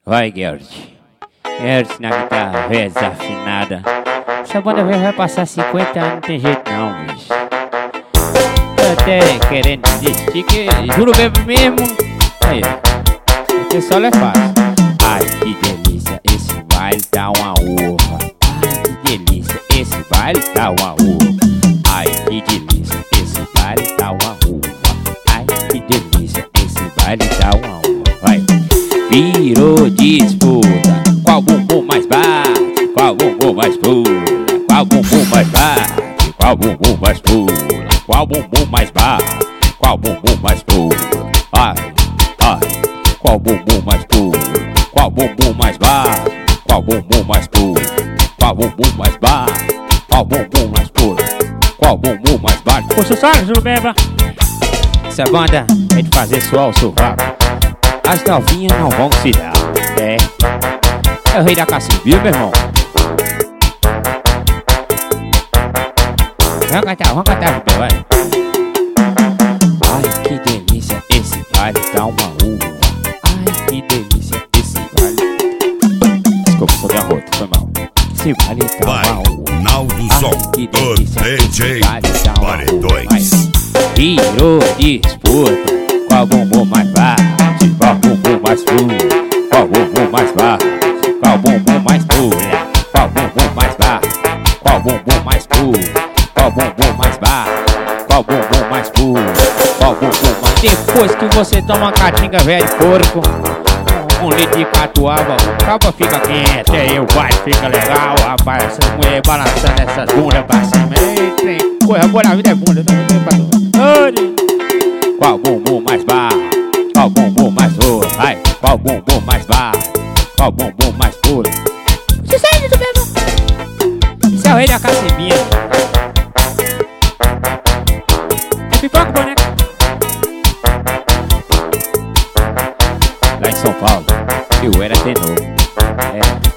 Vai, Gert. Gert na guitarra, velha desafinada. Essa banda velha vai passar 50 anos, não tem jeito não, bicho. Tô até querendo desistir, que juro mesmo. Aí, ó. O pessoal é fácil. Ai, que delícia, esse baile tá uma uva. Ai, que delícia, esse baile tá uma uva. Ai, que delícia, esse baile tá uma uva. Ai, que delícia, esse baile tá uma uva. Vai. Virou disputa, qual bumbum mais bate, qual bumbum mais pula, qual bumbum mais bate, qual bumbum mais pula, qual bumbum mais bate, qual bumbum mais pula. Ai, ai, qual bumbum mais pula, qual bumbum mais bate, qual bumbum mais pula, qual bumbum mais bate, qual bumbum mais pula, qual bumbum mais bate. Pô, sucesso, Jurubeba. Essa banda é de fazer suar o sovaco. As novinhas não vão se dar. É o rei da cacete, viu, meu irmão? Vamos cantar, Jubel, vai. Ai, que delícia, esse baile dá uma uva. Ai, que delícia, esse baile. Desculpa, sou garroto, foi mal. Esse baile dá uma uva. Naldo Som, o DJ Paredões. Virou disputa, qual bumbum mais bate, qual bumbum mais pula, qual bumbum mais bate, qual bumbum mais pula, qual bumbum mais bate, qual bumbum mais pula, qual bumbum mais bate, qual bumbum mais pula, qual bumbum mais. Depois que você toma uma catinga velha de porco, um litro de catuaba, o cabo fica quente, aí o baile fica legal, rapaz, essas mulheres balançando essas bundas pra cima, tem coisa boa na vida é bunda, não tem pra tudo. Qual bumbum mais bate, qual bumbum mais pula, ai, qual bumbum mais bate, qual bumbum mais pula. Sucesso do mesmo. Esse é o rei da cacebinha. É pipoca, boneca. Lá em São Paulo, eu era tenor.